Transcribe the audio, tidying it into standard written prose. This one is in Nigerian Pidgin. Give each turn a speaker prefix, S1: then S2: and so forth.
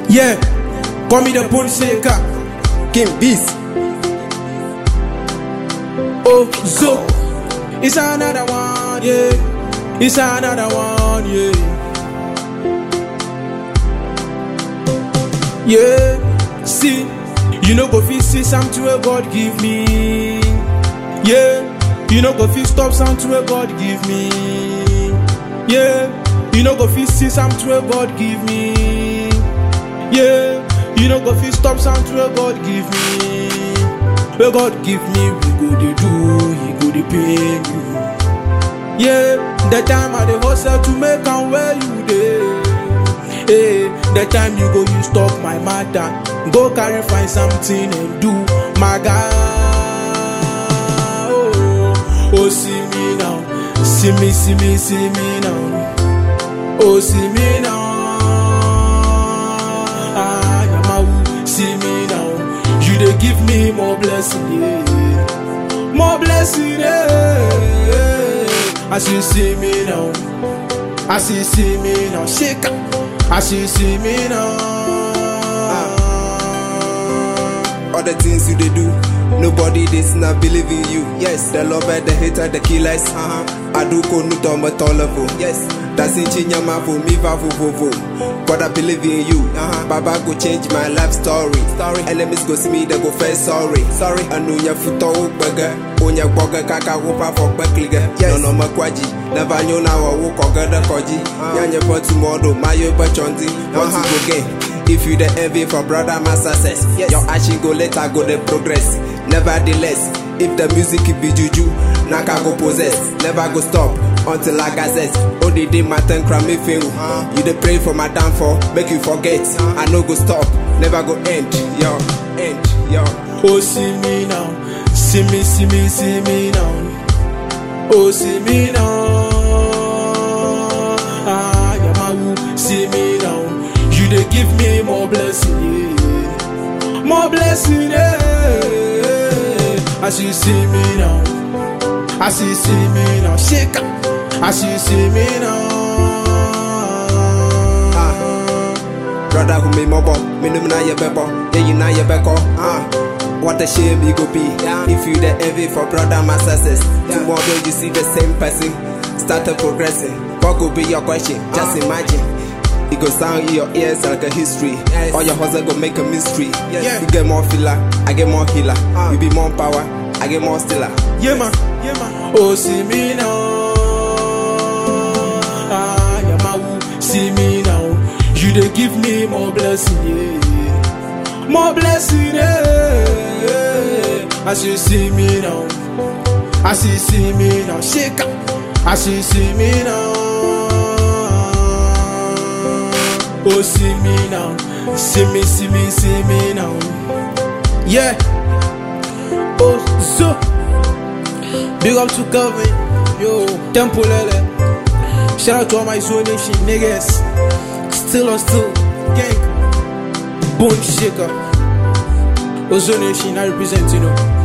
S1: Yeah, call me the bone shaker,
S2: King Beast.
S1: oh zo. It's another one, yeah. It's another one, yeah. Yeah, see, you know go fit see something where God give me. Yeah, you know go fit stop something where God give me. Yeah, you know go fit see something where God give me. Yeah, you know go fit stop something where God give me. Where God give me, we go dey do, He go dey pay you. Yeah, the time I dey hustle to make am where you dey. Hey, the time you go, you stop my matter. Go carry find something and do, my guy. Oh, see me now, see me now. Oh, see me now. Ah, Yamawu, see me now. You dey give me more blessing, yeah. More blessing, yeah. As you see me now, as you see me now, shake up. As you see me now.
S2: All the things you they do, nobody does not believe in you. Yes, the lover, the hater, the killers. I do go no to my level. Yes, that's in Chinyama for me, Vavo. But I believe in you. Baba go change my life story. Enemies go see me, they go first sorry. I know your foot burger. On your burger, kaka whoop for Bekliga. Yes, no makwaji. Never knew now I walk or get a koji. Yanya for tomorrow, my opportunity. Once you go again. If you the envy for brother my success, yes. Your action go later go the progress. Nevertheless, if the music be juju, naka go possess. Never go stop until I gazette. Only day my turn cram me feel. You the pray for my downfall, make you forget. I no go stop, never go end. Yo, end, yo.
S1: Oh, see me now, see me now. Oh, see me now. Ah, Yamawu, see me now. You dey give me more blessing, yeah. More blessing, yeah. As you see me now, as you see me now, shake up. As you see me now.
S2: Brother who me mobo, me no na ye bebo, yeah you na ye beko. What a shame you go be, if you the envy for brother my success. Tomorrow you see the same person, start progressing. What could be your question? Just imagine. It go sound in your ears like a history. Yes. All your hustle go make a mystery. Yes. Yeah. You get more filler, I get more healer. You be more power, I get more stiller.
S1: Yeah man, yeah man. Oh see me now. Ah Yamawu, see me now. You dey give me more blessing, yeah. More blessing, yeah. As you see me now, as you see me now, shake up. As you see me now. Oh, see me now, see me now. Yeah. Oh, so big up to Calvin, yo, Temple Lele. Shout out to all my Zone Nation niggas. Still gang. Bone shaker. Oh, Zone Nation, I represent, you know.